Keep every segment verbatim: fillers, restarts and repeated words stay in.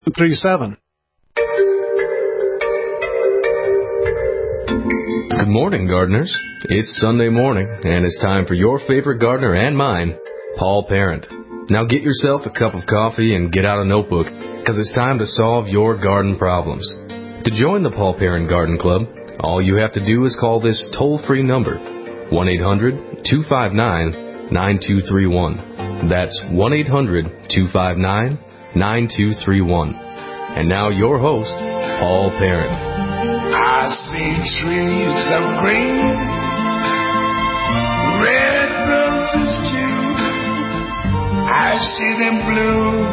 three seven. Good morning, gardeners. It's Sunday morning, and it's time for your favorite gardener and mine, Paul Parent. Now get yourself a cup of coffee and get out a notebook, because it's time to solve your garden problems. To join the Paul Parent Garden Club, all you have to do is call this toll-free number, one eight hundred, two five nine, nine two three one. That's one eight hundred, two five nine, nine two three one. And now your host, Paul Parent. I see trees of green, red roses too. I see them bloom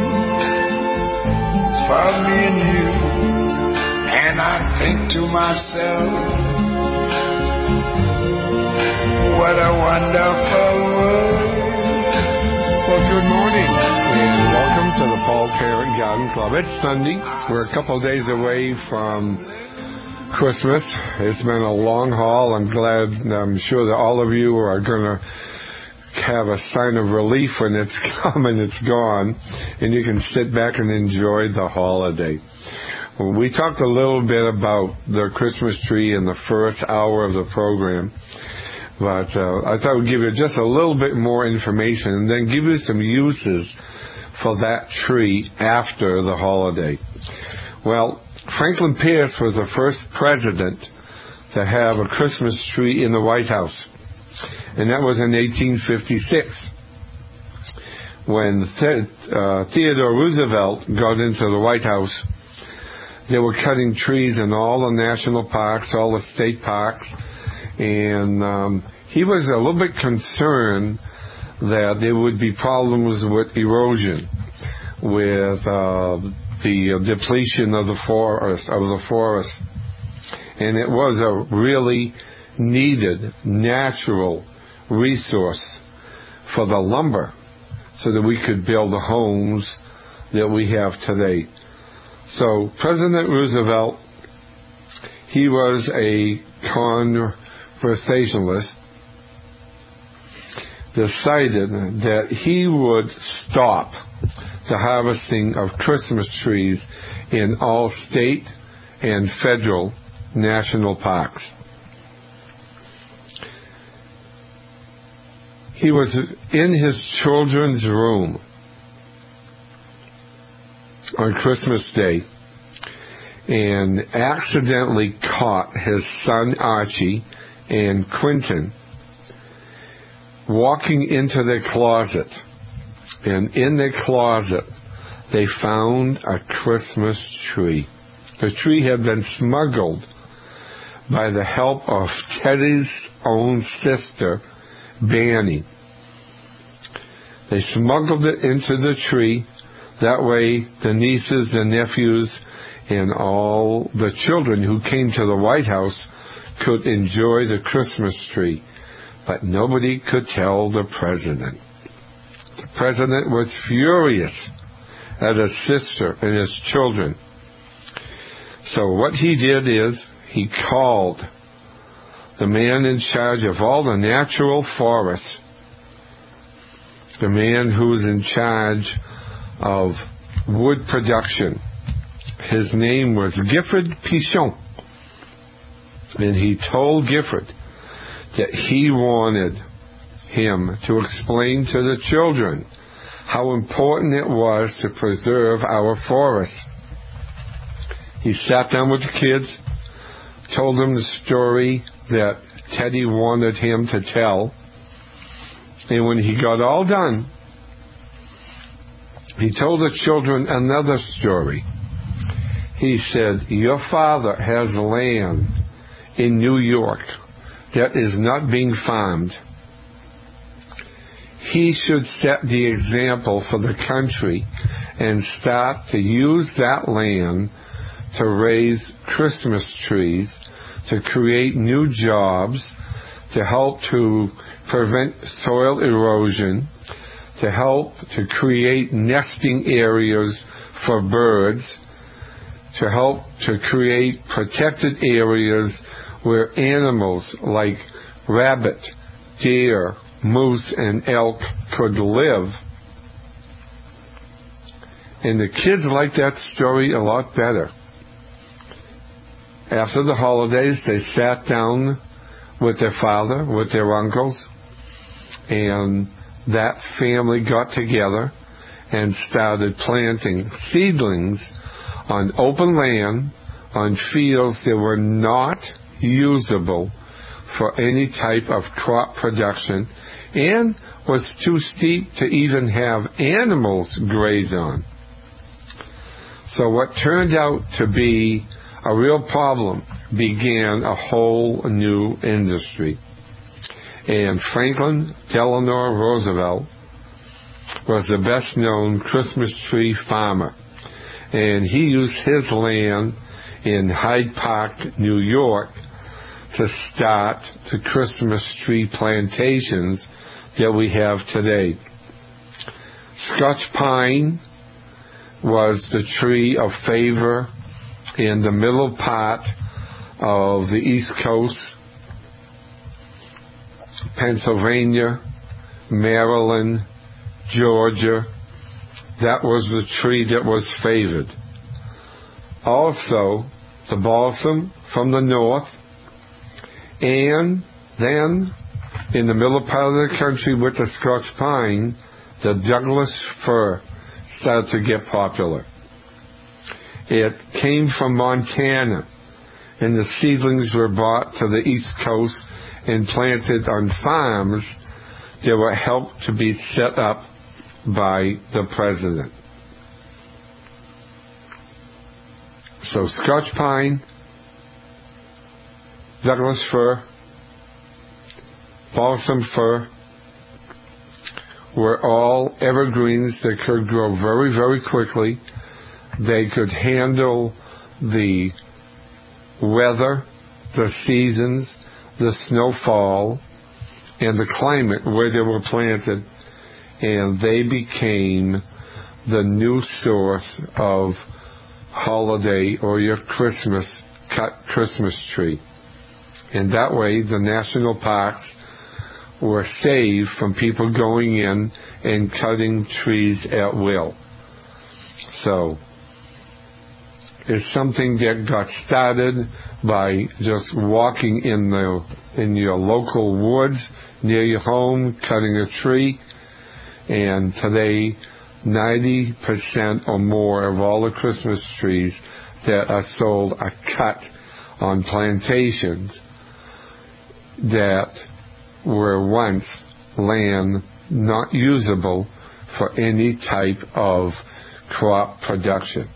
for me and you. And I think to myself, what a wonderful world. Well, good morning, and welcome to the Paul Parent Garden Club. It's Sunday. We're a couple of days away from Christmas. It's been a long haul. I'm glad, I'm sure that all of you are going to have a sign of relief when it's come and it's gone, and you can sit back and enjoy the holiday. We talked a little bit about the Christmas tree in the first hour of the program. But uh, I thought I would give you just a little bit more information and then give you some uses for that tree after the holiday. Well, Franklin Pierce was the first president to have a Christmas tree in the White House. And that was in eighteen fifty-six. When The- uh, Theodore Roosevelt got into the White House, they were cutting trees in all the national parks, all the state parks. And um, he was a little bit concerned that there would be problems with erosion, with uh, the depletion of the forest, of the forest. And it was a really needed natural resource for the lumber so that we could build the homes that we have today. So President Roosevelt, he was a conversationalist, decided that he would stop the harvesting of Christmas trees in all state and federal national parks. He was in his children's room on Christmas Day and accidentally caught his son Archie and Quentin walking into their closet. And in their closet, they found a Christmas tree. The tree had been smuggled by the help of Teddy's own sister, Banny. They smuggled it into the tree. That way, the nieces and nephews and all the children who came to the White House could enjoy the Christmas tree. But nobody could tell the president. The president was furious at his sister and his children. So what he did is he called the man in charge of all the natural forests, the man who was in charge of wood production. His name was Gifford Pichon. And he told Gifford that he wanted him to explain to the children how important it was to preserve our forests. He sat down with the kids, told them the story that Teddy wanted him to tell. And when he got all done, he told the children another story. He said, your father has land in New York that is not being farmed. He should set the example for the country and start to use that land to raise Christmas trees, to create new jobs, to help to prevent soil erosion, to help to create nesting areas for birds, to help to create protected areas where animals like rabbit, deer, moose, and elk could live. And the kids liked that story a lot better. After the holidays, they sat down with their father, with their uncles, and that family got together and started planting seedlings on open land, on fields that were not usable for any type of crop production and was too steep to even have animals graze on. So what turned out to be a real problem began a whole new industry. And Franklin Delano Roosevelt was the best known Christmas tree farmer. And he used his land in Hyde Park, New York, to start the Christmas tree plantations that we have today. Scotch pine was the tree of favor in the middle part of the East Coast, Pennsylvania, Maryland, Georgia. That was the tree that was favored. Also, the balsam from the north, and then in the middle part of the country with the Scotch pine, the Douglas fir started to get popular. It came from Montana, and the seedlings were brought to the East Coast and planted on farms that were helped to be set up by the president. So Scotch pine, Douglas fir, balsam fir were all evergreens that could grow very, very quickly. They could handle the weather, the seasons, the snowfall, and the climate where they were planted, and they became the new source of holiday or your Christmas cut Christmas tree. And that way the national parks were saved from people going in and cutting trees at will. So it's something that got started by just walking in the in your local woods near your home, cutting a tree, and today ninety percent or more of all the Christmas trees that are sold are cut on plantations that were once land not usable for any type of crop production.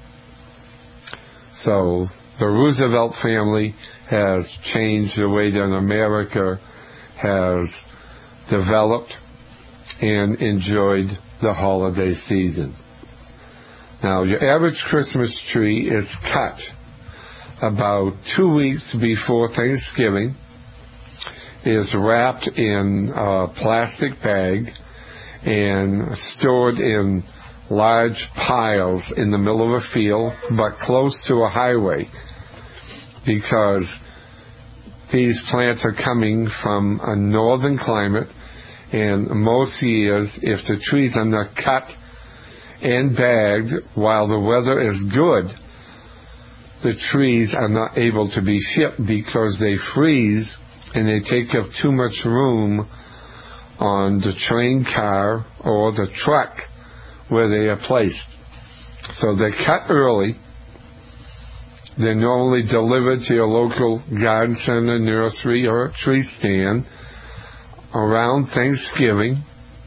So the Roosevelt family has changed the way that America has developed and enjoyed the holiday season. Now, your average Christmas tree is cut about two weeks before Thanksgiving, is wrapped in a plastic bag and stored in large piles in the middle of a field, but close to a highway, because these plants are coming from a northern climate, and most years, if the trees are not cut and bagged while the weather is good, the trees are not able to be shipped because they freeze and they take up too much room on the train car or the truck where they are placed. So they're cut early. They're normally delivered to your local garden center, nursery, or tree stand around Thanksgiving.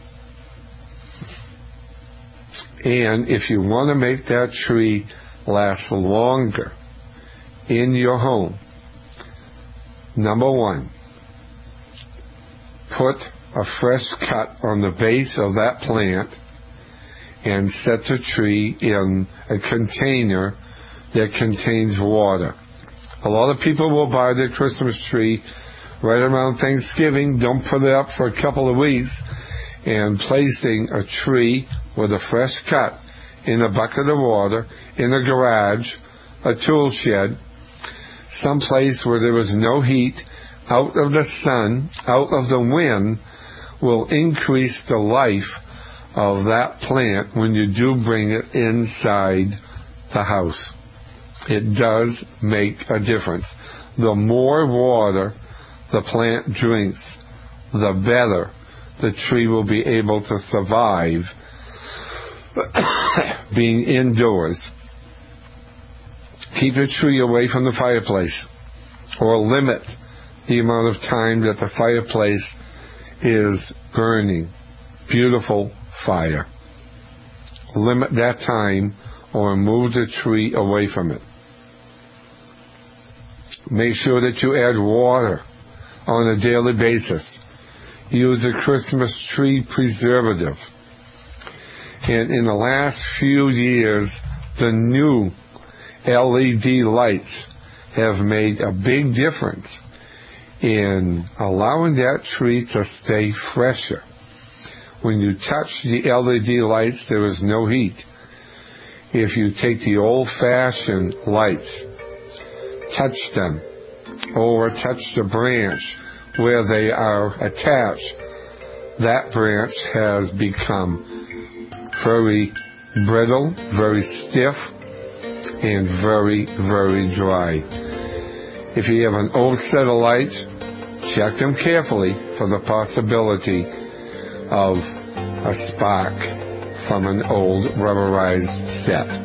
And if you want to make that tree last longer in your home, number one, put a fresh cut on the base of that plant and set the tree in a container that contains water. A lot of people will buy their Christmas tree right around Thanksgiving, don't put it up for a couple of weeks, and placing a tree with a fresh cut in a bucket of water, in a garage, a tool shed, someplace where there was no heat, out of the sun, out of the wind, will increase the life of that plant when you do bring it inside the house. It does make a difference. The more water the plant drinks, the better the tree will be able to survive being indoors. Keep your tree away from the fireplace, or limit the amount of time that the fireplace is burning. Beautiful fire. Limit that time or move the tree away from it. Make sure that you add water on a daily basis. Use a Christmas tree preservative. And in the last few years, the new L E D lights have made a big difference in allowing that tree to stay fresher. When you touch the L E D lights, there is no heat. If you take the old-fashioned lights, touch them, or touch the branch where they are attached, that branch has become very brittle, very stiff, and very, very dry. If you have an old set of lights, check them carefully for the possibility of a spark from an old rubberized set.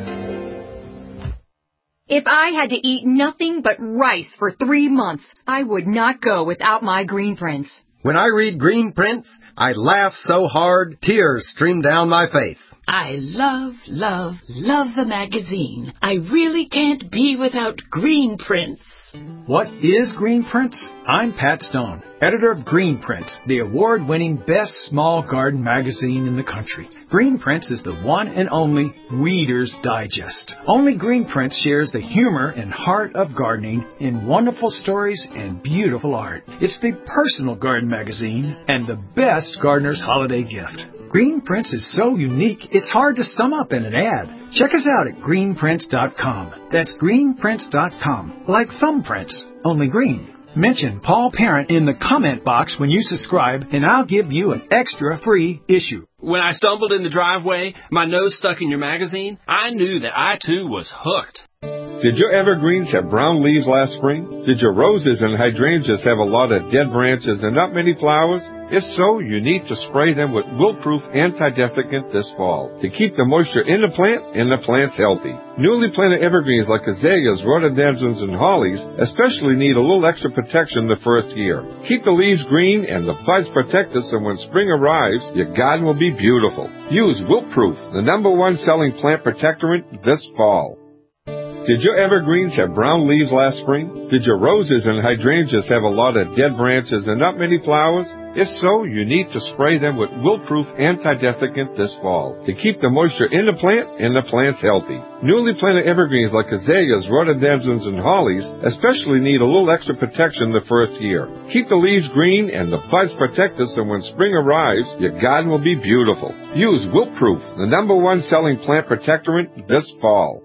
If I had to eat nothing but rice for three months, I would not go without my Green Prince. When I read Green Prince, I laugh so hard, tears stream down my face. I love, love, love the magazine. I really can't be without Green Prince. What is Green Prince? I'm Pat Stone, editor of Green Prince, the award-winning best small garden magazine in the country. Green Prince is the one and only Reader's Digest. Only Green Prince shares the humor and heart of gardening in wonderful stories and beautiful art. It's the personal garden magazine and the best gardener's holiday gift. Green Prince is so unique, it's hard to sum up in an ad. Check us out at green prince dot com. That's green prince dot com, like thumbprints, only green. Mention Paul Parent in the comment box when you subscribe, and I'll give you an extra free issue. When I stumbled in the driveway, my nose stuck in your magazine, I knew that I too was hooked. Did your evergreens have brown leaves last spring? Did your roses and hydrangeas have a lot of dead branches and not many flowers? If so, you need to spray them with wilt-proof anti-desiccant this fall to keep the moisture in the plant and the plants healthy. Newly planted evergreens like azaleas, rhododendrons, and hollies especially need a little extra protection the first year. Keep the leaves green and the buds protected so when spring arrives, your garden will be beautiful. Use Wilt-Proof, the number one selling plant protectorant this fall. Did your evergreens have brown leaves last spring? Did your roses and hydrangeas have a lot of dead branches and not many flowers? If so, you need to spray them with wilt-proof anti-desiccant this fall to keep the moisture in the plant and the plants healthy. Newly planted evergreens like azaleas, rhododendrons, and hollies especially need a little extra protection the first year. Keep the leaves green and the buds protected so when spring arrives, your garden will be beautiful. Use Wilt-Proof, the number one selling plant protectorant this fall.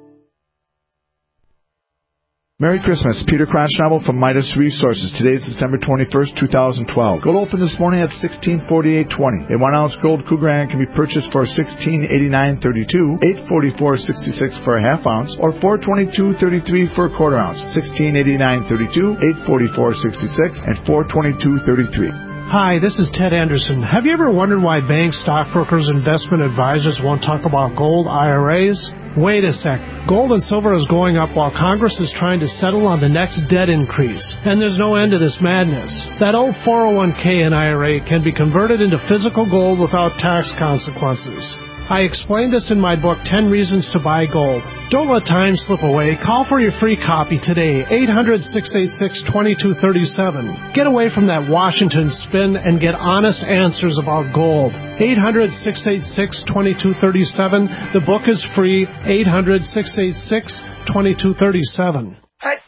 Merry Christmas. Peter Cronschnabel from Midas Resources. Today is December twenty-first, two thousand twelve. Gold opened this morning at sixteen forty-eight twenty. A one ounce gold Krugerrand can be purchased for sixteen eighty-nine thirty-two, eight forty-four sixty-six for a half ounce, or four twenty-two thirty-three for a quarter ounce. sixteen eighty-nine thirty-two, eight forty-four sixty-six, and four twenty-two thirty-three. Hi, this is Ted Anderson. Have you ever wondered why banks, stockbrokers, investment advisors won't talk about gold I R As? Wait a sec. Gold and silver is going up while Congress is trying to settle on the next debt increase. And there's no end to this madness. That old four oh one k and I R A can be converted into physical gold without tax consequences. I explained this in my book, ten Reasons to Buy Gold. Don't let time slip away. Call for your free copy today, eight hundred, six eight six, two two three seven. Get away from that Washington spin and get honest answers about gold. eight hundred, six eight six, two two three seven. The book is free, eight hundred, six eight six, two two three seven.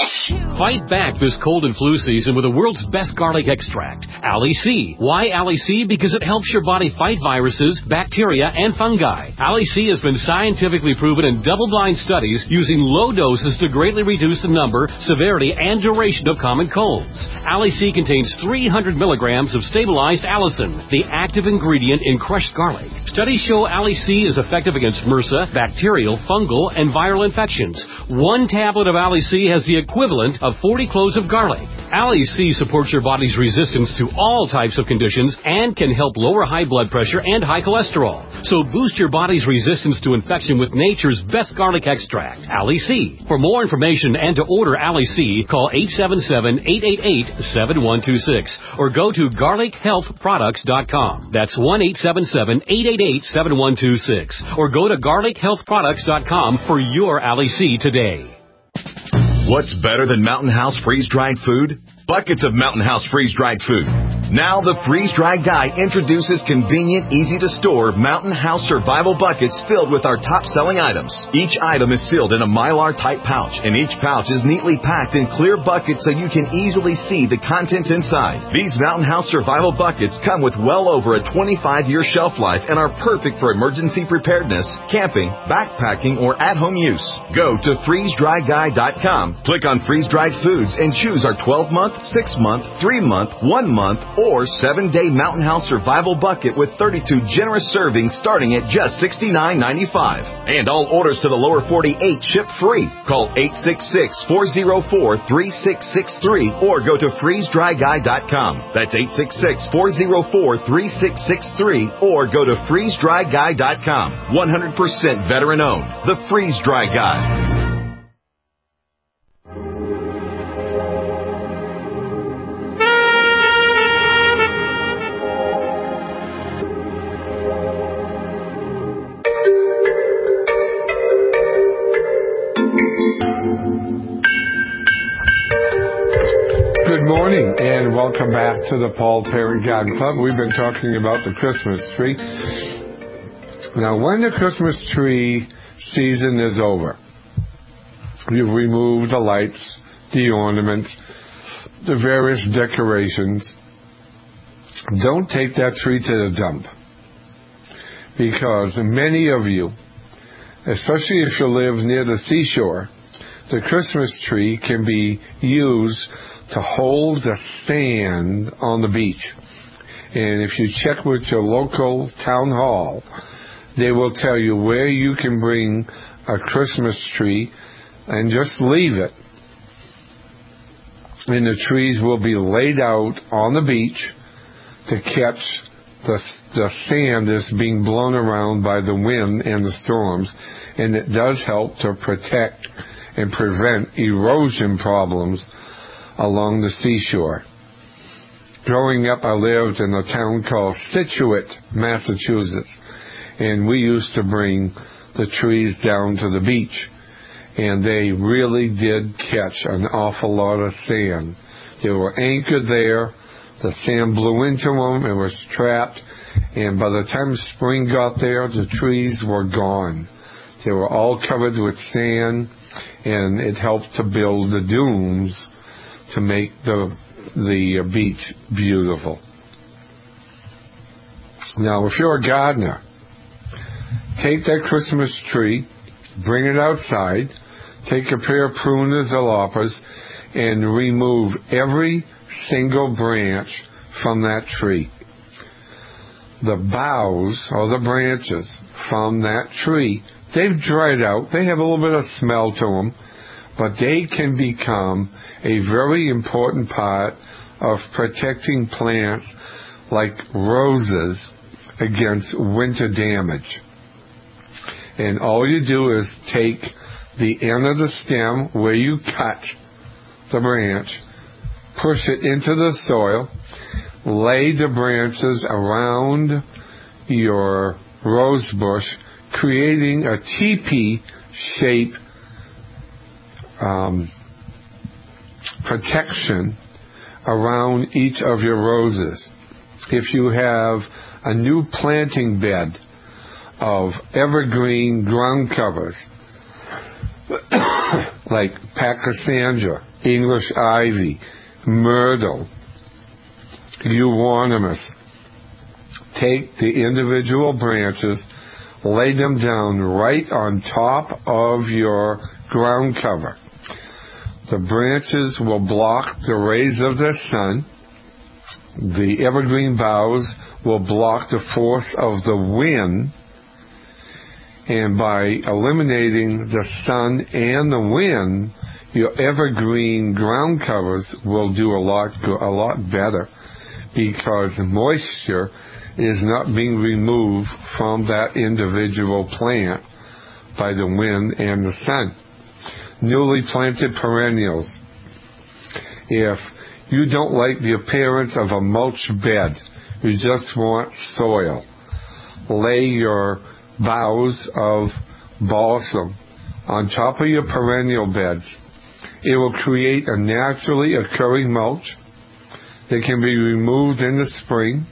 Fight back this cold and flu season with the world's best garlic extract, Ali-C. Why Ali-C? Because it helps your body fight viruses, bacteria, and fungi. Ali-C has been scientifically proven in double-blind studies using low doses to greatly reduce the number, severity, and duration of common colds. Ali-C contains three hundred milligrams of stabilized allicin, the active ingredient in crushed garlic. Studies show Ali-C is effective against MRSA, bacterial, fungal, and viral infections. One tablet of Ali-C has the equivalent of forty cloves of garlic. Ali-C supports your body's resistance to all types of conditions and can help lower high blood pressure and high cholesterol. So boost your body's resistance to infection with nature's best garlic extract, Ali-C. For more information and to order Ali-C, call eight seven seven, eight eight eight, seven one two six or go to garlic health products dot com. That's one eight seven seven, eight eight eight, seven one two six or go to garlic health products dot com for your Ali-C today. What's better than Mountain House freeze-dried food? Buckets of Mountain House freeze-dried food. Now the freeze-dried guy introduces convenient, easy-to-store Mountain House survival buckets filled with our top-selling items. Each item is sealed in a Mylar-type pouch, and each pouch is neatly packed in clear buckets so you can easily see the contents inside. These Mountain House survival buckets come with well over a twenty-five year shelf life and are perfect for emergency preparedness, camping, backpacking, or at-home use. Go to freeze dry guy dot com, click on freeze-dried foods, and choose our twelve month, six month, three month, one month, or seven day Mountain House Survival Bucket with thirty-two generous servings starting at just sixty-nine ninety-five. And all orders to the lower forty-eight ship free. Call eight six six, four oh four, three six six three or go to freeze dry guy dot com. That's eight six six, four oh four, three six six three or go to freeze dry guy dot com. one hundred percent veteran owned. The Freeze Dry Guy. Good morning and welcome back to the Paul Parent Garden Club. We've been talking about the Christmas tree. Now, when the Christmas tree season is over, you've removed the lights, the ornaments, the various decorations. Don't take that tree to the dump, because many of you, especially if you live near the seashore, the Christmas tree can be used to hold the sand on the beach. And if you check with your local town hall, they will tell you where you can bring a Christmas tree and just leave it. And the trees will be laid out on the beach to catch the, the sand that's being blown around by the wind and the storms. And it does help to protect and prevent erosion problems along the seashore. Growing up, I lived in a town called Scituate, Massachusetts, and we used to bring the trees down to the beach, and they really did catch an awful lot of sand. They were anchored there, the sand blew into them, it was trapped, and by the time spring got there, the trees were gone. They were all covered with sand, and it helped to build the dunes to make the the beach beautiful. Now, if you're a gardener, take that Christmas tree, bring it outside, take a pair of pruners or loppers, and remove every single branch from that tree. The boughs or the branches from that tree, they've dried out. They have a little bit of smell to them, but they can become a very important part of protecting plants like roses against winter damage. And all you do is take the end of the stem where you cut the branch, push it into the soil, lay the branches around your rose bush, creating a teepee shape Um, protection around each of your roses. If you have a new planting bed of evergreen ground covers, like pachysandra, English ivy, myrtle, euonymus. Take the individual branches, lay them down right on top of your ground cover. The branches will block the rays of the sun. The evergreen boughs will block the force of the wind. And by eliminating the sun and the wind, your evergreen ground covers will do a lot, a lot better, because moisture is not being removed from that individual plant by the wind and the sun. Newly planted perennials. If you don't like the appearance of a mulch bed, you just want soil, lay your boughs of balsam on top of your perennial beds. It will create a naturally occurring mulch that can be removed in the spring,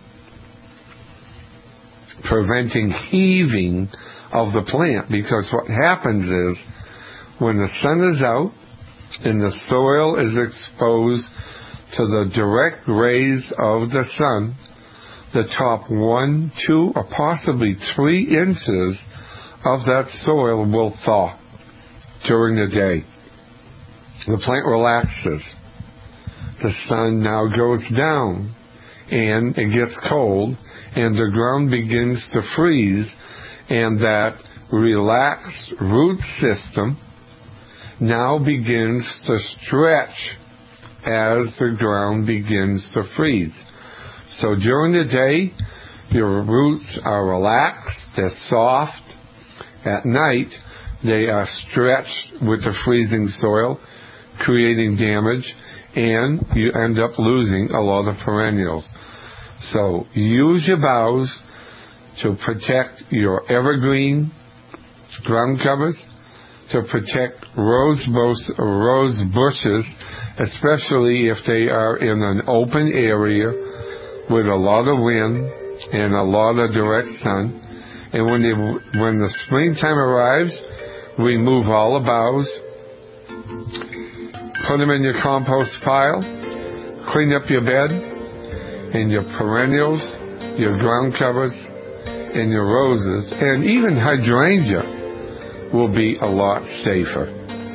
preventing heaving of the plant, because what happens is when the sun is out and the soil is exposed to the direct rays of the sun, the top one, two, or possibly three inches of that soil will thaw during the day. The plant relaxes. The sun now goes down and it gets cold and the ground begins to freeze, and that relaxed root system now begins to stretch as the ground begins to freeze. So during the day, your roots are relaxed, they're soft. At night, they are stretched with the freezing soil, creating damage, and you end up losing a lot of perennials. So use your boughs to protect your evergreen ground covers, to protect rose, bus- rose bushes, especially if they are in an open area with a lot of wind and a lot of direct sun. And when they, when the springtime arrives, remove all the boughs, put them in your compost pile, clean up your bed, and your perennials, your ground covers, and your roses, and even hydrangea will be a lot safer.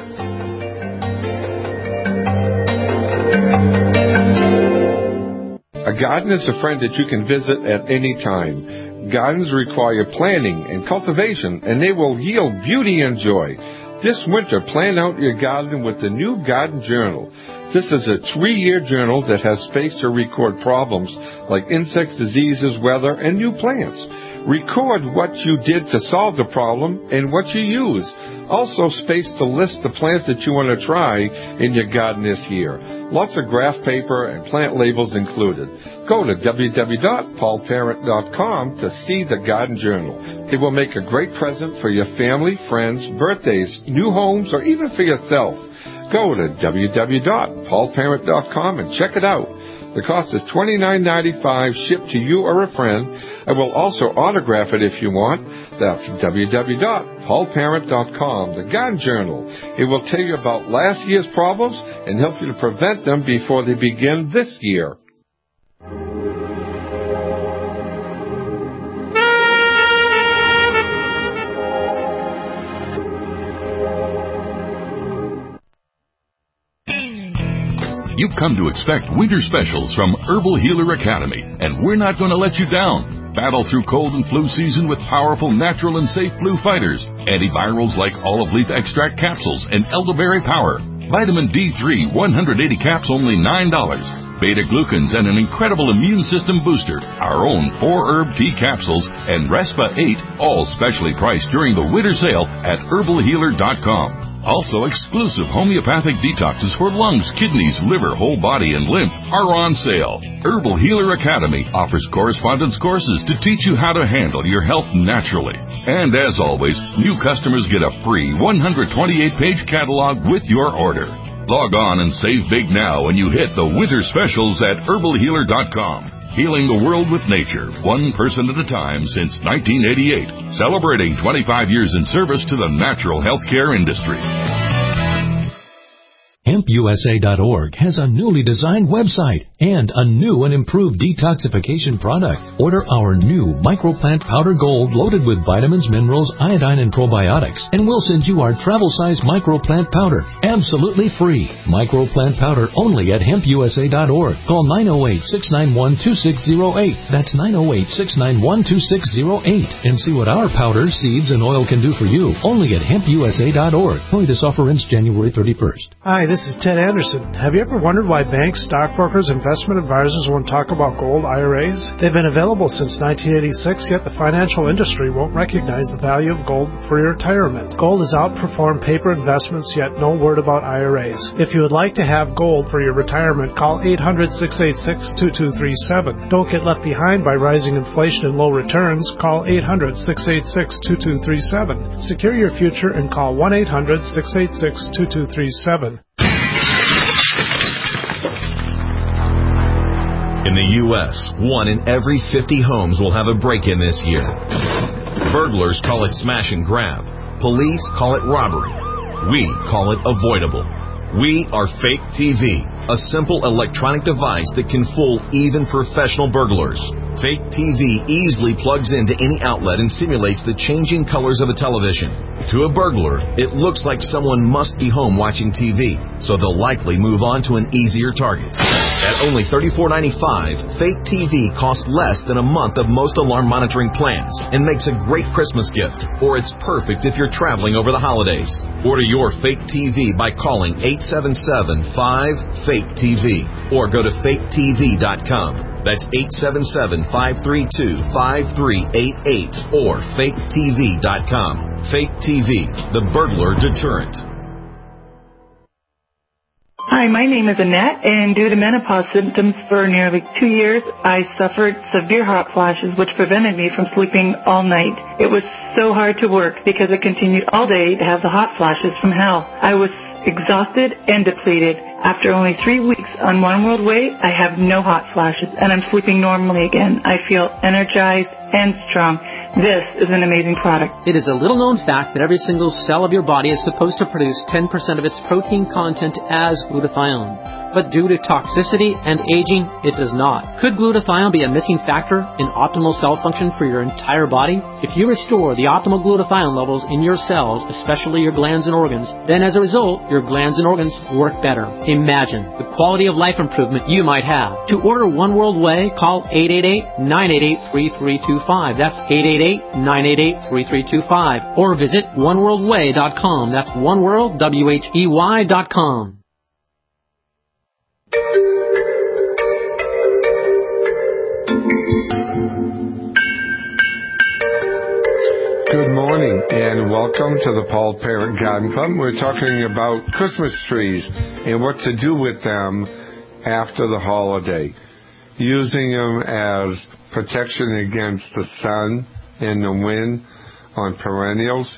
A garden is a friend that you can visit at any time. Gardens require planning and cultivation, and they will yield beauty and joy. This winter, plan out your garden with the new Garden Journal. This is a three-year journal that has space to record problems like insects, diseases, weather, and new plants. Record what you did to solve the problem and what you used. Also space to list the plants that you want to try in your garden this year. Lots of graph paper and plant labels included. Go to w w w dot paul parent dot com to see the Garden Journal. It will make a great present for your family, friends, birthdays, new homes, or even for yourself. Go to w w w dot paul parent dot com and check it out. The cost is twenty-nine ninety-five, shipped to you or a friend. I will also autograph it if you want. That's w w w dot paul parent dot com, the Garden Journal. It will tell you about last year's problems and help you to prevent them before they begin this year. You've come to expect winter specials from Herbal Healer Academy, and we're not going to let you down. Battle through cold and flu season with powerful, natural, and safe flu fighters. Antivirals like olive leaf extract capsules and elderberry power. Vitamin D three, one hundred eighty caps, only nine dollars. Beta-glucans and an incredible immune system booster. Our own four-herb tea capsules and Respa eight, all specially priced during the winter sale at herbal healer dot com. Also, exclusive homeopathic detoxes for lungs, kidneys, liver, whole body, and lymph are on sale. Herbal Healer Academy offers correspondence courses to teach you how to handle your health naturally. And as always, new customers get a free one hundred twenty-eight page catalog with your order. Log on and save big now when you hit the winter specials at herbal healer dot com. Healing the world with nature, one person at a time since nineteen eighty-eight. Celebrating twenty-five years in service to the natural healthcare industry. hemp U S A dot org has a newly designed website and a new and improved detoxification product. Order our new Microplant Powder Gold loaded with vitamins, minerals, iodine, and probiotics, and we'll send you our travel-size Microplant Powder absolutely free. Microplant Powder only at hemp U S A dot org. Call nine oh eight, six nine one, two six oh eight. That's nine oh eight, six nine one, two six oh eight. And see what our powder, seeds, and oil can do for you only at hemp U S A dot org. Only this offer ends January thirty-first. Hi, this is Ted Anderson. Have you ever wondered why banks, stockbrokers, investment advisors won't talk about gold I R As? They've been available since nineteen eighty-six, yet the financial industry won't recognize the value of gold for your retirement. Gold has outperformed paper investments, yet no word about I R As. If you would like to have gold for your retirement, call eight hundred, six eight six, two two three seven. Don't get left behind by rising inflation and low returns. Call eight hundred, six eight six, two two three seven. Secure your future and call one eight hundred, six eight six, two two three seven. In the U S, one in every fifty homes will have a break-in this year. Burglars call it smash and grab. Police call it robbery. We call it avoidable. We are Fake T V, a simple electronic device that can fool even professional burglars. Fake T V easily plugs into any outlet and simulates the changing colors of a television. To a burglar, it looks like someone must be home watching T V, so they'll likely move on to an easier target. At only thirty-four ninety-five, Fake T V costs less than a month of most alarm monitoring plans and makes a great Christmas gift, or it's perfect if you're traveling over the holidays. Order your Fake T V by calling eight seven seven, five, fake T V or go to fake T V dot com. That's eight seven seven, five three two, five three eight eight or fake T V dot com. Fake T V, the burglar deterrent. Hi, my name is Annette, and due to menopause symptoms for nearly two years, I suffered severe hot flashes, which prevented me from sleeping all night. It was so hard to work because it continued all day to have the hot flashes from hell. I was exhausted and depleted. After only three weeks on One World Way, I have no hot flashes, and I'm sleeping normally again. I feel energized and strong. This is an amazing product. It is a little-known fact that every single cell of your body is supposed to produce ten percent of its protein content as glutathione. But due to toxicity and aging, it does not. Could glutathione be a missing factor in optimal cell function for your entire body? If you restore the optimal glutathione levels in your cells, especially your glands and organs, then as a result, your glands and organs work better. Imagine the quality of life improvement you might have. To order One World Way, call eight eight eight, nine eight eight, three three two five. That's eight eight eight, nine eight eight, three three two five. Or visit one world way dot com. That's oneworld, W H E Y dot com. Good morning and welcome to the Paul Parent Garden Club. We're talking about Christmas trees and what to do with them after the holiday. Using them as protection against the sun and the wind on perennials,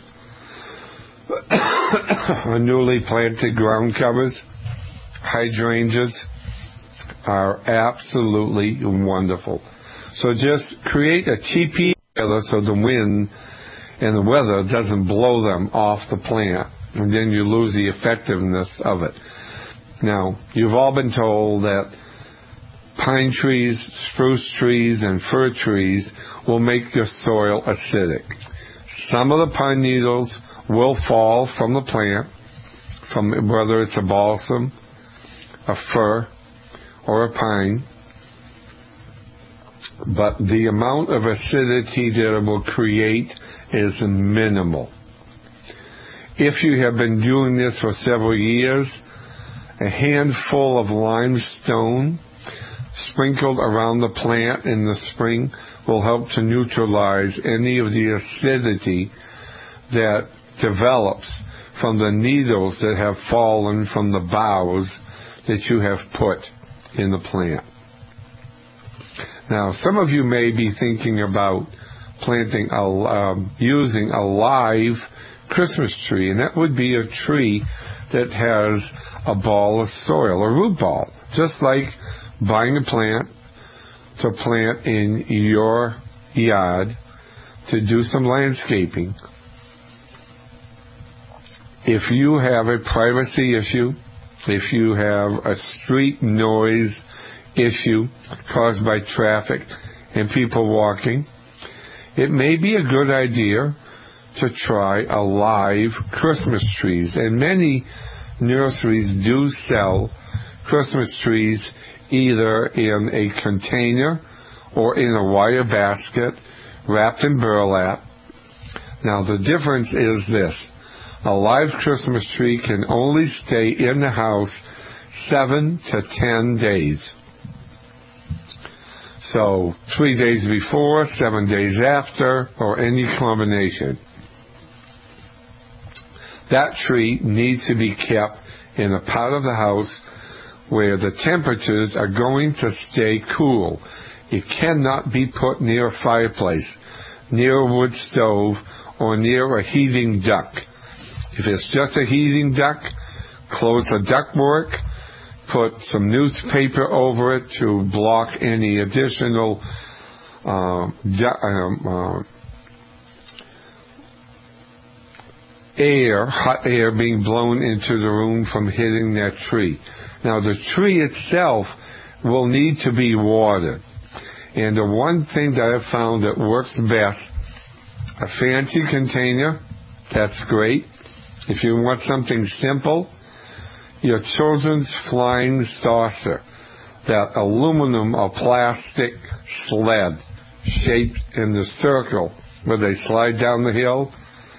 on newly planted ground covers, hydrangeas are absolutely wonderful. So just create a teepee so the wind and the weather doesn't blow them off the plant, and then you lose the effectiveness of it. Now, you've all been told that pine trees, spruce trees, and fir trees will make your soil acidic. Some of the pine needles will fall from the plant, from whether it's a balsam, a fir, or a pine, but the amount of acidity that it will create is minimal. If you have been doing this for several years, a handful of limestone sprinkled around the plant in the spring will help to neutralize any of the acidity that develops from the needles that have fallen from the boughs that you have put in the plant. Now, some of you may be thinking about planting, a, um, using a live Christmas tree, and that would be a tree that has a ball of soil, a root ball, just like buying a plant to plant in your yard to do some landscaping. If you have a privacy issue if you have a street noise issue caused by traffic and people walking, it may be a good idea to try a live Christmas trees. And many nurseries do sell Christmas trees either in a container or in a wire basket wrapped in burlap. Now the difference is this. A live Christmas tree can only stay in the house seven to ten days. So three days before, seven days after, or any combination. That tree needs to be kept in a part of the house where the temperatures are going to stay cool. It cannot be put near a fireplace, near a wood stove, or near a heating duct. If it's just a heating duct, close the ductwork, put some newspaper over it to block any additional uh, du- um, uh, air, hot air being blown into the room from hitting that tree. Now the tree itself will need to be watered. And the one thing that I've found that works best, a fancy container, that's great. If you want something simple, your children's flying saucer, that aluminum or plastic sled shaped in the circle where they slide down the hill.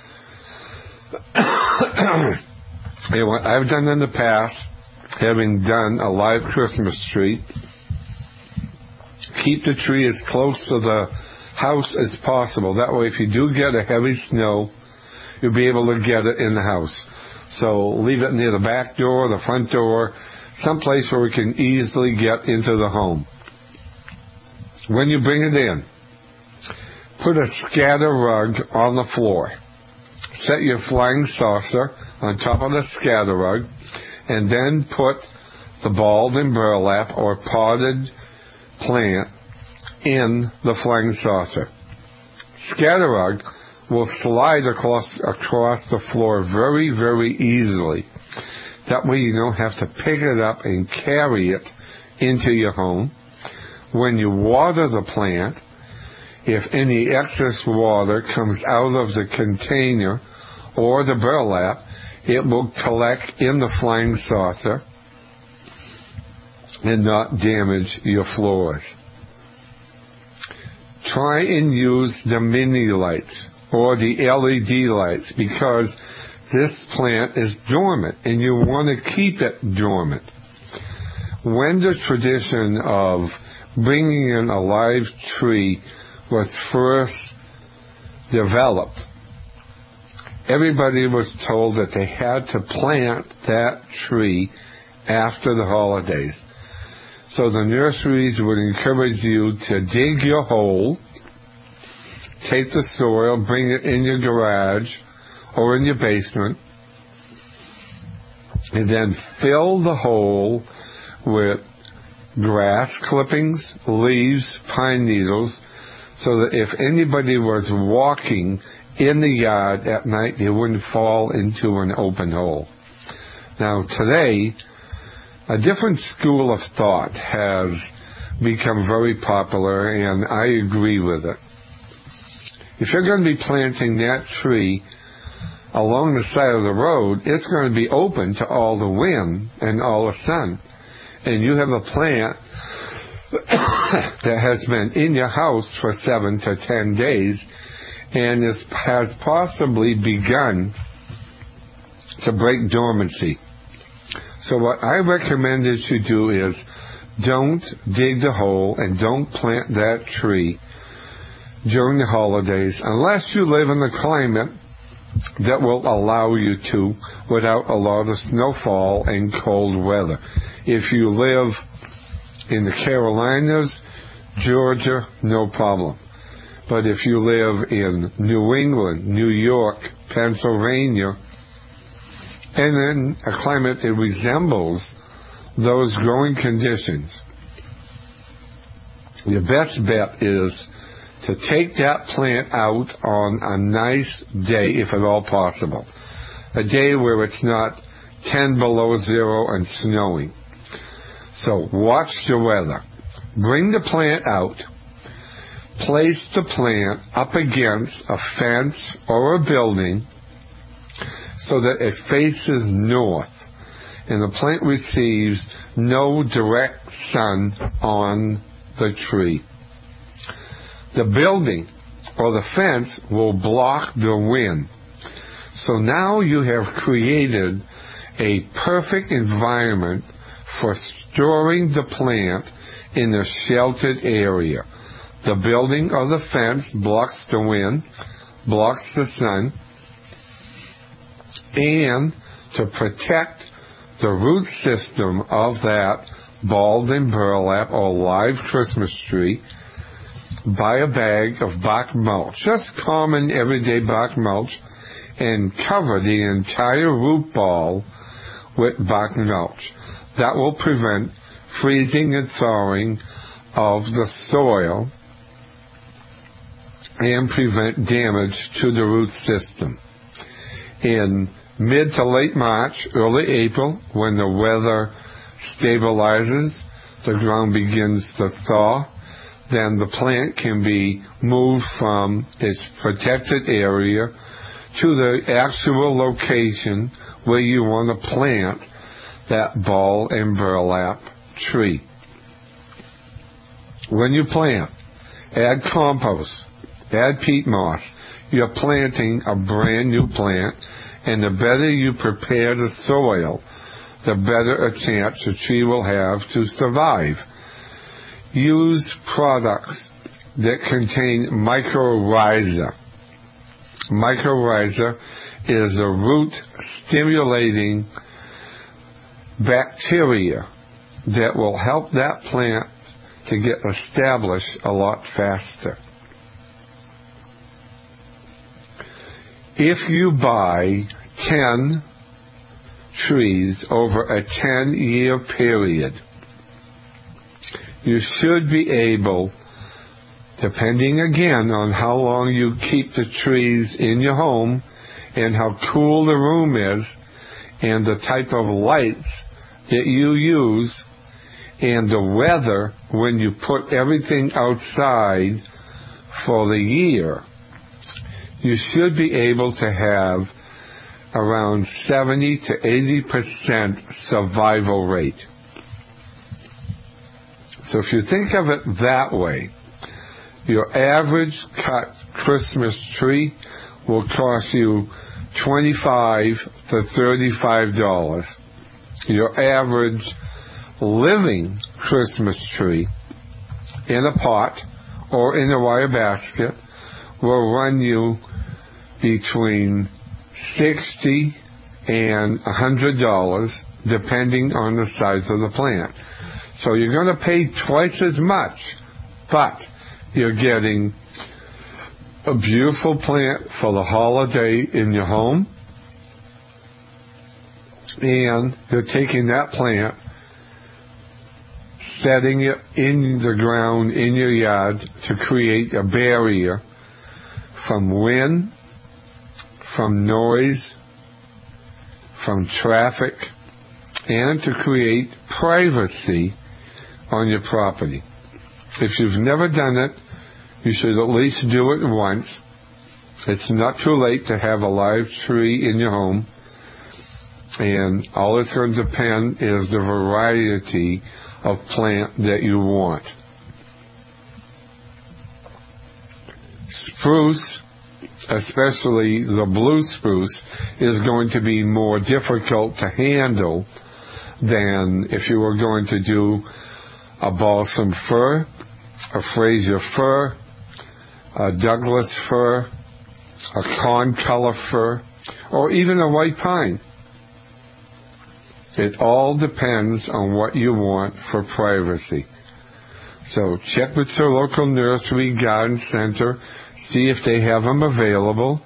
And what I've done in the past, having done a live Christmas tree, keep the tree as close to the house as possible. That way, if you do get a heavy snow, you'll be able to get it in the house. So leave it near the back door, the front door, someplace where we can easily get into the home. When you bring it in, put a scatter rug on the floor. Set your flying saucer on top of the scatter rug, and then put the balled in burlap or potted plant in the flying saucer. Scatter rug will slide across across the floor very, very easily. That way you don't have to pick it up and carry it into your home. When you water the plant, if any excess water comes out of the container or the burlap, it will collect in the flying saucer and not damage your floors. Try and use the mini lights or the L E D lights, because this plant is dormant and you want to keep it dormant. When the tradition of bringing in a live tree was first developed, everybody was told that they had to plant that tree after the holidays. So the nurseries would encourage you to dig your hole, take the soil, bring it in your garage or in your basement, and then fill the hole with grass clippings, leaves, pine needles, so that if anybody was walking in the yard at night, they wouldn't fall into an open hole. Now today, a different school of thought has become very popular, and I agree with it. If you're going to be planting that tree along the side of the road, it's going to be open to all the wind and all the sun. And you have a plant that has been in your house for seven to ten days and is, has possibly begun to break dormancy. So what I recommend that you do is don't dig the hole and don't plant that tree during the holidays unless you live in a climate that will allow you to without a lot of snowfall and cold weather. If you live in the Carolinas, Georgia, no problem. But if you live in New England, New York, Pennsylvania, and in a climate that resembles those growing conditions, your best bet is to take that plant out on a nice day, if at all possible. A day where it's not ten below zero and snowing. So watch the weather. Bring the plant out. Place the plant up against a fence or a building so that it faces north and the plant receives no direct sun on the tree. The building or the fence will block the wind. So now you have created a perfect environment for storing the plant in a sheltered area. The building or the fence blocks the wind, blocks the sun, and to protect the root system of that balled and burlap or live Christmas tree, buy a bag of bark mulch, just common everyday bark mulch, and cover the entire root ball with bark mulch. That will prevent freezing and thawing of the soil and prevent damage to the root system. In mid to late March, early April, when the weather stabilizes, the ground begins to thaw, then the plant can be moved from its protected area to the actual location where you want to plant that ball and burlap tree. When you plant, add compost, add peat moss. You're planting a brand new plant, and the better you prepare the soil, the better a chance the tree will have to survive. Use products that contain mycorrhiza. Mycorrhiza is a root-stimulating bacteria that will help that plant to get established a lot faster. If you buy ten trees over a ten-year period, you should be able, depending again on how long you keep the trees in your home and how cool the room is and the type of lights that you use and the weather when you put everything outside for the year, you should be able to have around seventy to eighty percent survival rate. So if you think of it that way, your average cut Christmas tree will cost you twenty-five to thirty-five dollars. Your average living Christmas tree in a pot or in a wire basket will run you between sixty and one hundred dollars depending on the size of the plant. So you're going to pay twice as much, but you're getting a beautiful plant for the holiday in your home, and you're taking that plant, setting it in the ground in your yard to create a barrier from wind, from noise, from traffic, and to create privacy on your property. If you've never done it, you should at least do it once. It's not too late to have a live tree in your home, and all it's going to depend is the variety of plant that you want. Spruce, especially the blue spruce, is going to be more difficult to handle than if you were going to do a balsam fir, a Fraser fir, a Douglas fir, a corn-color fir, or even a white pine. It all depends on what you want for privacy. So check with your local nursery garden center, see if they have them available.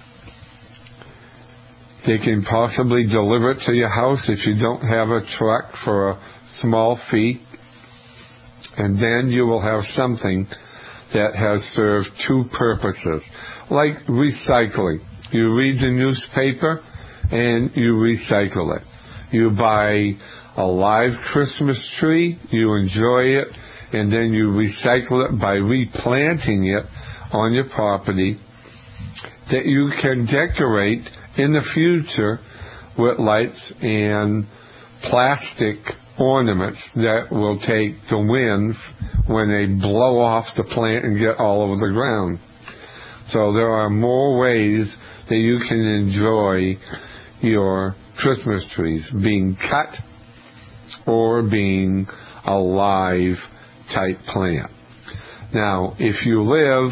They can possibly deliver it to your house if you don't have a truck for a small fee. And then you will have something that has served two purposes, like recycling. You read the newspaper and you recycle it. You buy a live Christmas tree, you enjoy it, and then you recycle it by replanting it on your property that you can decorate in the future with lights and plastic ornaments that will take the wind when they blow off the plant and get all over the ground. So there are more ways that you can enjoy your Christmas trees, being cut or being a live type plant. Now, if you live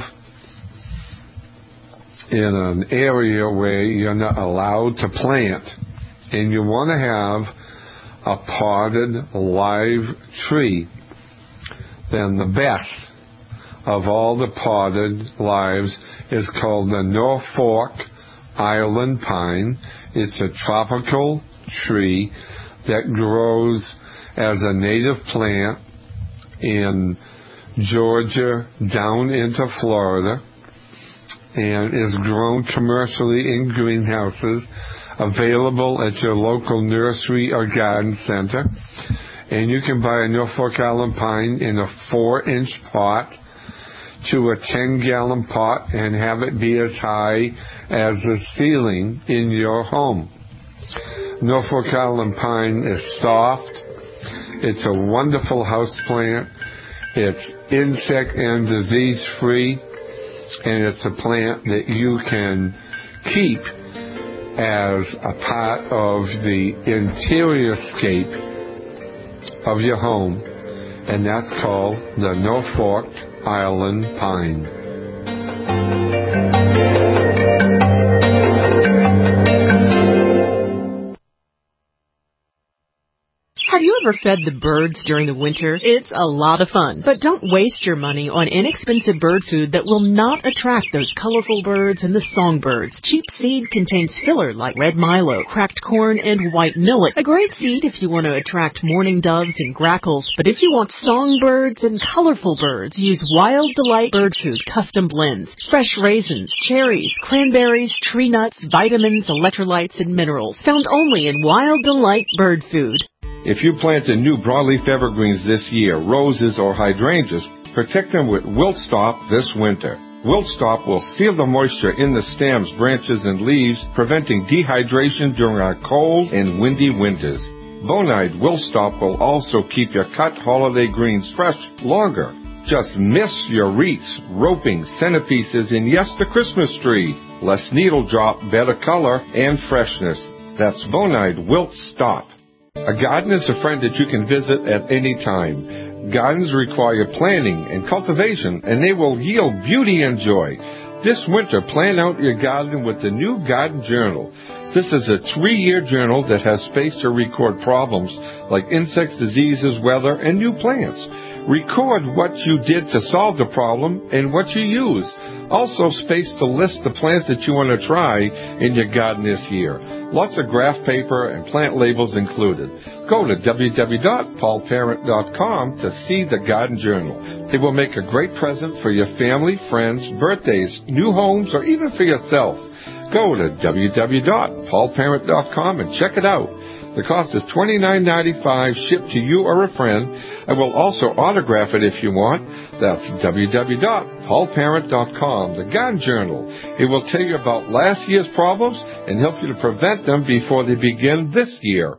in an area where you're not allowed to plant and you want to have a potted live tree, then the best of all the potted lives is called the Norfolk Island pine. It's a tropical tree that grows as a native plant in Georgia down into Florida and is grown commercially in greenhouses available at your local nursery or garden center. And you can buy a Norfolk Island pine in a four-inch pot to a ten-gallon pot and have it be as high as the ceiling in your home. Norfolk Island pine is soft. It's a wonderful house plant. It's insect and disease-free, and it's a plant that you can keep as a part of the interior scape of your home, and that's called the Norfolk Island pine. Have you ever fed the birds during the winter? It's a lot of fun. But don't waste your money on inexpensive bird food that will not attract those colorful birds and the songbirds. Cheap seed contains filler like red milo, cracked corn, and white millet. A great seed if you want to attract mourning doves and grackles. But if you want songbirds and colorful birds, use Wild Delight Bird Food Custom Blends. Fresh raisins, cherries, cranberries, tree nuts, vitamins, electrolytes, and minerals. Found only in Wild Delight Bird Food. If you planted new broadleaf evergreens this year, roses or hydrangeas, protect them with Wilt Stop this winter. Wilt Stop will seal the moisture in the stems, branches, and leaves, preventing dehydration during our cold and windy winters. Bonide Wilt Stop will also keep your cut holiday greens fresh longer. Just miss your wreaths, roping, centerpieces, and yes, the Christmas tree. Less needle drop, better color, and freshness. That's Bonide Wilt Stop. A garden is a friend that you can visit at any time. Gardens require planning and cultivation, and they will yield beauty and joy. This winter, plan out your garden with the new Garden Journal. This is a three-year journal that has space to record problems like insects, diseases, weather, and new plants. Record what you did to solve the problem and what you use. Also space to list the plants that you want to try in your garden this year. Lots of graph paper and plant labels included. Go to w w w dot paul parent dot com to see the Garden Journal. It will make a great present for your family, friends, birthdays, new homes, or even for yourself. Go to w w w dot paul parent dot com and check it out. The cost is twenty-nine ninety-five, shipped to you or a friend. I will also autograph it if you want. That's w w w dot paul parent dot com, the Garden Journal. It will tell you about last year's problems and help you to prevent them before they begin this year.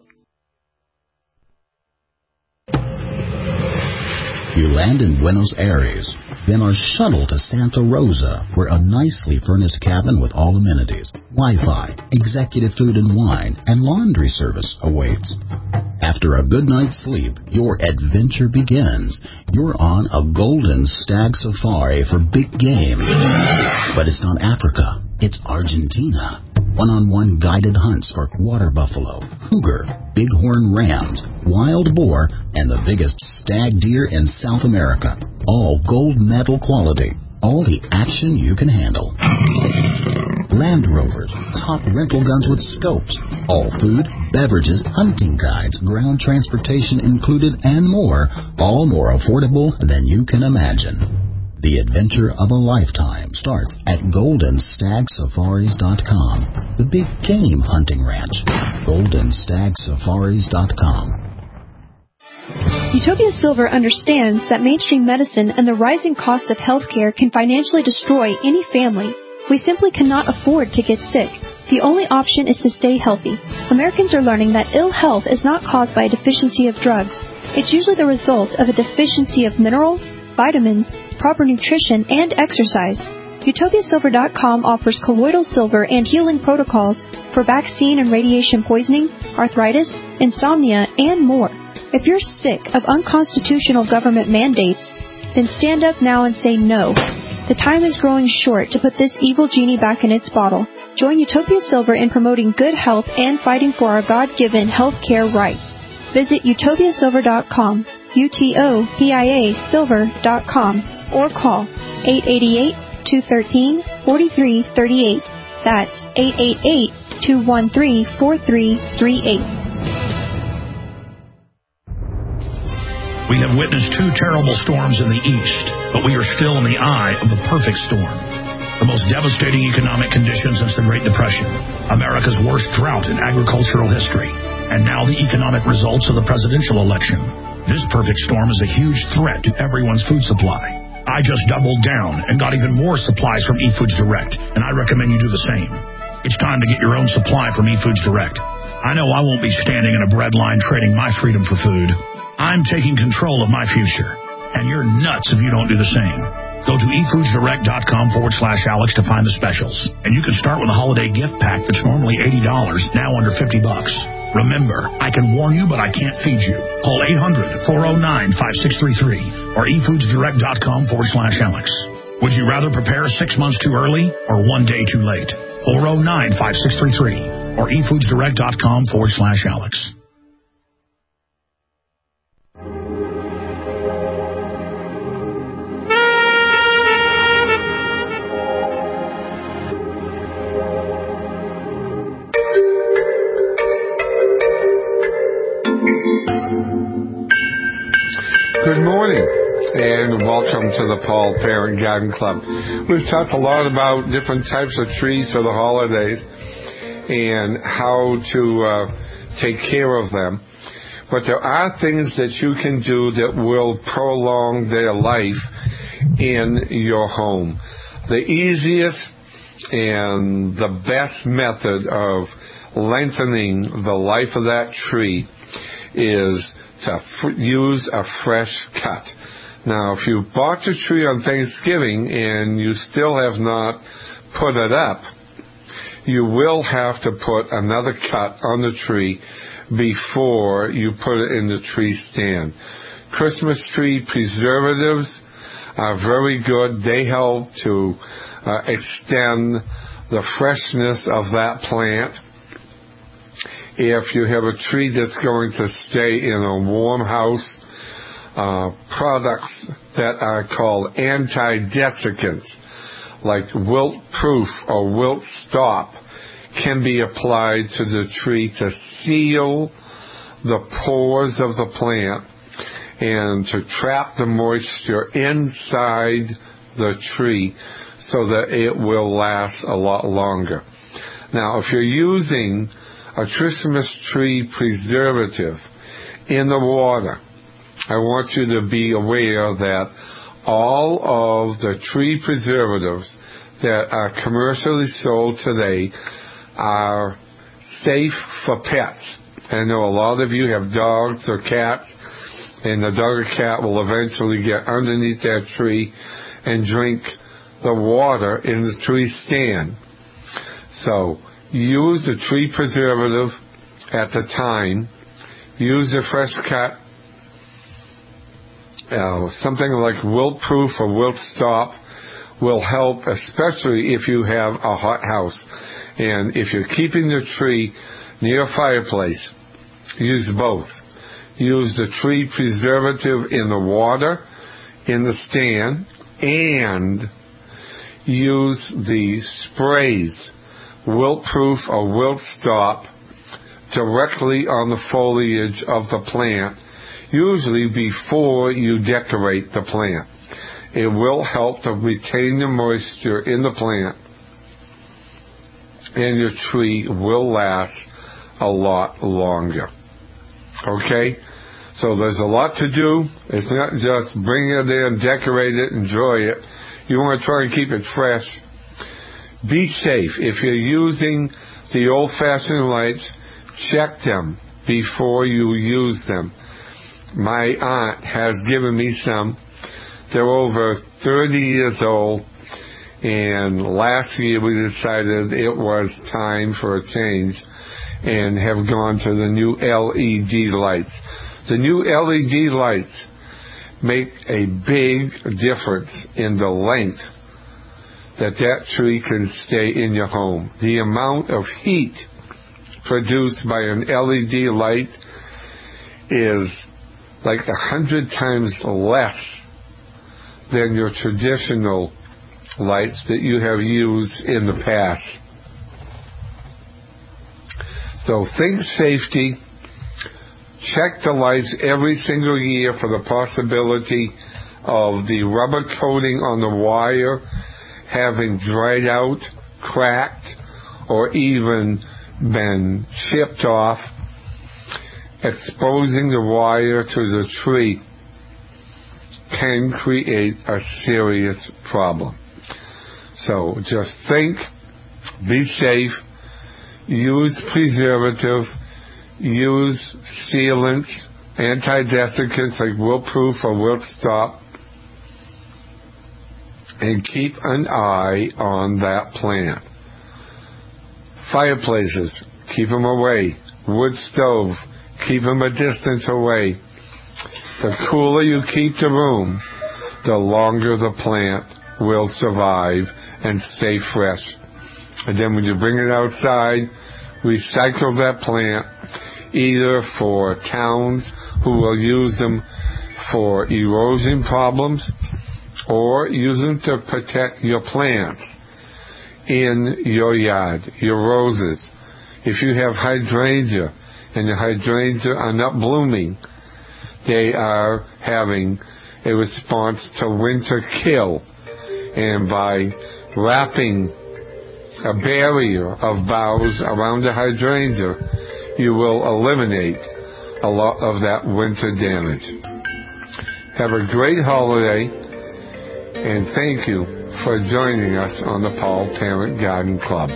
You land in Buenos Aires, then are shuttled to Santa Rosa, where a nicely furnished cabin with all amenities, Wi-Fi, executive food and wine, and laundry service awaits. After a good night's sleep, your adventure begins. You're on a golden stag safari for big game. But it's not Africa, it's Argentina. One-on-one guided hunts for water buffalo, cougar, bighorn rams, wild boar, and the biggest stag deer in South America. All gold medal quality. All the action you can handle. Land Rovers, top rental guns with scopes. All food, beverages, hunting guides, ground transportation included, and more. All more affordable than you can imagine. The adventure of a lifetime starts at golden stag safaris dot com, the big game hunting ranch. golden stag safaris dot com. Utopia Silver understands that mainstream medicine and the rising cost of healthcare can financially destroy any family. We simply cannot afford to get sick. The only option is to stay healthy. Americans are learning that ill health is not caused by a deficiency of drugs. It's usually the result of a deficiency of minerals, vitamins, proper nutrition, and exercise. Utopia Silver dot com offers colloidal silver and healing protocols for vaccine and radiation poisoning, arthritis, insomnia, and more. If you're sick of unconstitutional government mandates, then stand up now and say no. The time is growing short to put this evil genie back in its bottle. Join Utopia Silver in promoting good health and fighting for our God-given health care rights. Visit Utopia Silver dot com, U T O P I A Silver dot com, or call eight eight eight, two one three, four three three eight. That's eight eight eight, two one three, four three three eight. We have witnessed two terrible storms in the east, but we are still in the eye of the perfect storm. The most devastating economic conditions since the Great Depression, America's worst drought in agricultural history, and now the economic results of the presidential election. This perfect storm is a huge threat to everyone's food supply. I just doubled down and got even more supplies from eFoods Direct, and I recommend you do the same. It's time to get your own supply from eFoods Direct. I know I won't be standing in a bread line trading my freedom for food. I'm taking control of my future, and you're nuts if you don't do the same. Go to eFoodsDirect.com forward slash Alex to find the specials, and you can start with a holiday gift pack that's normally eighty dollars, now under fifty bucks. Remember, I can warn you, but I can't feed you. Call eight hundred, four oh nine, five six three three or eFoodsDirect.com forward slash Alex. Would you rather prepare six months too early or one day too late? four oh nine, five six three three or eFoodsDirect.com forward slash Alex. Good morning, and welcome to the Paul Parent Garden Club. We've talked a lot about different types of trees for the holidays and how to uh, take care of them. But there are things that you can do that will prolong their life in your home. The easiest and the best method of lengthening the life of that tree is to f- use a fresh cut. Now, if you bought your tree on Thanksgiving and you still have not put it up, you will have to put another cut on the tree before you put it in the tree stand. Christmas tree preservatives are very good. They help to uh, extend the freshness of that plant. If you have a tree that's going to stay in a warm house, uh, products that are called anti-desiccants, like wilt proof or wilt stop, can be applied to the tree to seal the pores of the plant and to trap the moisture inside the tree so that it will last a lot longer. Now, if you're using a Christmas tree preservative in the water, I want you to be aware that all of the tree preservatives that are commercially sold today are safe for pets. I know a lot of you have dogs or cats, and the dog or cat will eventually get underneath that tree and drink the water in the tree stand. So use a tree preservative at the time. Use a fresh cut. Uh, something like wilt proof or wilt stop will help, especially if you have a hot house. And if you're keeping the tree near a fireplace, use both. Use the tree preservative in the water, in the stand, and use the sprays, wilt proof or wilt stop, directly on the foliage of the plant, usually before you decorate the plant. It will help to retain the moisture in the plant, and your tree will last a lot longer. Okay? So there's a lot to do. It's not just bring it in, decorate it, enjoy it. You want to try and keep it fresh. Be safe. If you're using the old-fashioned lights, check them before you use them. My aunt has given me some. They're over thirty years old, and last year we decided it was time for a change and have gone to the new L E D lights. The new L E D lights make a big difference in the length that that tree can stay in your home. The amount of heat produced by an L E D light is like a hundred times less than your traditional lights that you have used in the past. So think safety. Check the lights every single year for the possibility of the rubber coating on the wire having dried out, cracked, or even been chipped off, exposing the wire to the tree can create a serious problem. So just think, be safe, use preservative, use sealants, anti-desiccants like Wilt-Proof or Wilt-Stop, and keep an eye on that plant. Fireplaces, keep them away. Wood stove, keep them a distance away. The cooler you keep the room, the longer the plant will survive and stay fresh. And then when you bring it outside, recycle that plant either for towns who will use them for erosion problems or use them to protect your plants in your yard, your roses. If you have hydrangea and the hydrangea are not blooming, they are having a response to winter kill. And by wrapping a barrier of boughs around the hydrangea, you will eliminate a lot of that winter damage. Have a great holiday, and thank you for joining us on the Paul Parent Garden Club.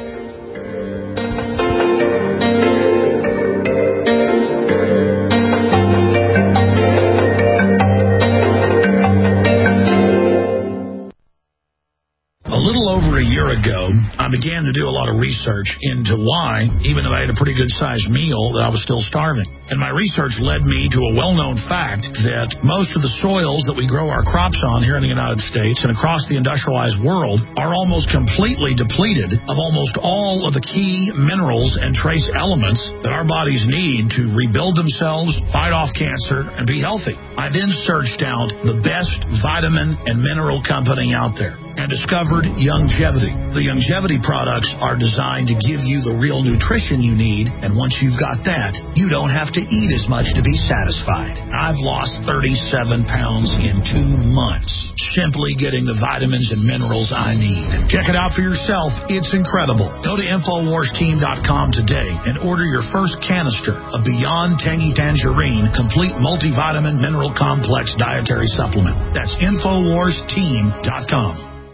Ago, I began to do a lot of research into why, even though I had a pretty good-sized meal, that I was still starving. And my research led me to a well-known fact that most of the soils that we grow our crops on here in the United States and across the industrialized world are almost completely depleted of almost all of the key minerals and trace elements that our bodies need to rebuild themselves, fight off cancer, and be healthy. I then searched out the best vitamin and mineral company out there and discovered Youngevity. The Youngevity products are designed to give you the real nutrition you need, and once you've got that, you don't have to eat as much to be satisfied. I've lost thirty-seven pounds in two months, simply getting the vitamins and minerals I need. Check it out for yourself. It's incredible. Go to Infowars Team dot com today and order your first canister of Beyond Tangy Tangerine Complete Multivitamin Mineral Complex Dietary Supplement. That's Infowars Team dot com.